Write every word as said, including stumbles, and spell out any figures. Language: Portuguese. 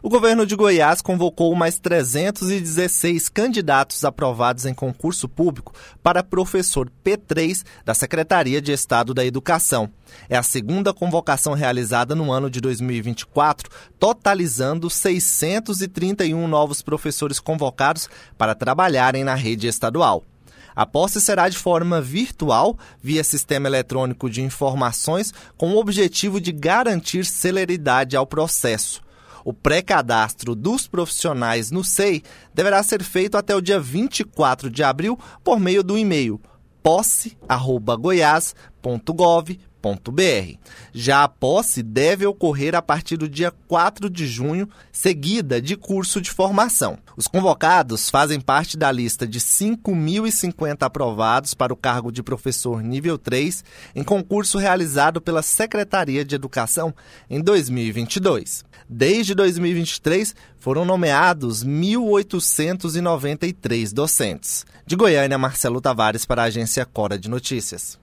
O governo de Goiás convocou mais trezentos e dezesseis candidatos aprovados em concurso público para professor P três da Secretaria de Estado da Educação. É a segunda convocação realizada no ano de dois mil e vinte e quatro, totalizando seiscentos e trinta e um novos professores convocados para trabalharem na rede estadual. A posse será de forma virtual, via sistema eletrônico de informações, com o objetivo de garantir celeridade ao processo. O pré-cadastro dos profissionais no S E I deverá ser feito até o dia vinte e quatro de abril por meio do e-mail posse arroba goiás ponto gov ponto br. Já a posse deve ocorrer a partir do dia quatro de junho, seguida de curso de formação. Os convocados fazem parte da lista de cinco mil e cinquenta aprovados para o cargo de professor nível três em concurso realizado pela Secretaria de Educação em dois mil e vinte e dois. Desde dois mil e vinte e três, foram nomeados mil oitocentos e noventa e três docentes. De Goiânia, Marcelo Tavares para a agência Cora de Notícias.